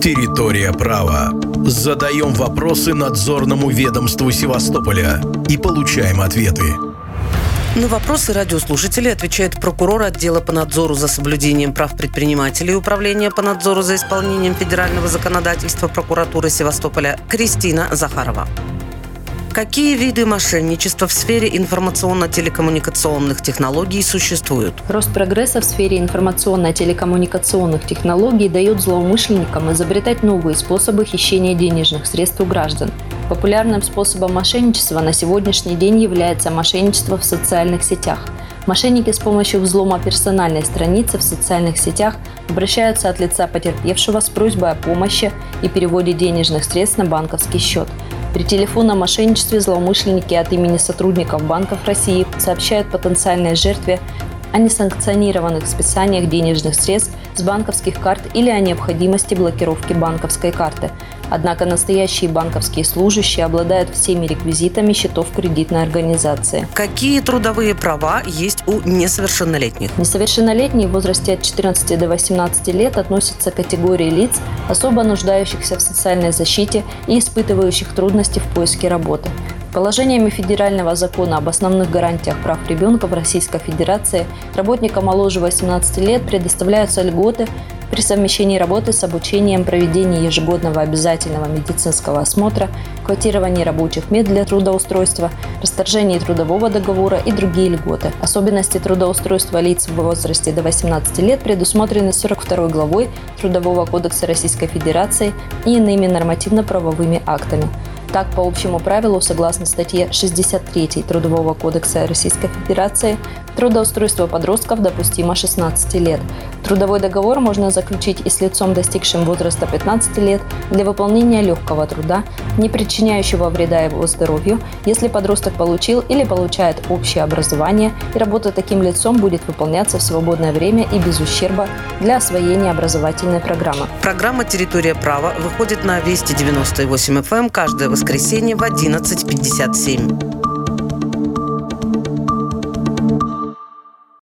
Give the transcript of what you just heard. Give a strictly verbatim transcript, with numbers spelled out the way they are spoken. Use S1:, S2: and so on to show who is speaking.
S1: Территория права. Задаем вопросы надзорному ведомству Севастополя и получаем ответы.
S2: На вопросы радиослушателей отвечает прокурор отдела по надзору за соблюдением прав предпринимателей и управления по надзору за исполнением федерального законодательства прокуратуры Севастополя Кристина Захарова. Какие виды мошенничества в сфере информационно-телекоммуникационных технологий существуют?
S3: Рост прогресса в сфере информационно-телекоммуникационных технологий дает злоумышленникам изобретать новые способы хищения денежных средств у граждан. Популярным способом мошенничества на сегодняшний день является мошенничество в социальных сетях. Мошенники с помощью взлома персональной страницы в социальных сетях обращаются от лица потерпевшего с просьбой о помощи и переводе денежных средств на банковский счет. При телефонном мошенничестве злоумышленники от имени сотрудников банков России сообщают потенциальной жертве о несанкционированных списаниях денежных средств с банковских карт или о необходимости блокировки банковской карты. Однако настоящие банковские служащие обладают всеми реквизитами счетов кредитной организации.
S2: Какие трудовые права есть у несовершеннолетних?
S3: Несовершеннолетние в возрасте от четырнадцати до восемнадцати лет относятся к категории лиц, особо нуждающихся в социальной защите и испытывающих трудности в поиске работы. Положениями Федерального закона об основных гарантиях прав ребенка в Российской Федерации работникам моложе восемнадцати лет предоставляются льготы при совмещении работы с обучением, проведении ежегодного обязательного медицинского осмотра, квотировании рабочих мест для трудоустройства, расторжении трудового договора и другие льготы. Особенности трудоустройства лиц в возрасте до восемнадцати лет предусмотрены сорок второй главой Трудового кодекса Российской Федерации и иными нормативно-правовыми актами. Так, по общему правилу, согласно статье шестьдесят третьей Трудового кодекса Российской Федерации, трудоустройство подростков допустимо шестнадцати лет. Трудовой договор можно заключить и с лицом, достигшим возраста пятнадцати лет, для выполнения легкого труда, не причиняющего вреда его здоровью, если подросток получил или получает общее образование, и работа таким лицом будет выполняться в свободное время и без ущерба для освоения образовательной программы.
S2: Программа «Территория права» выходит на Вести девяносто восемь эф эм каждое воскресенье в одиннадцать пятьдесят семь.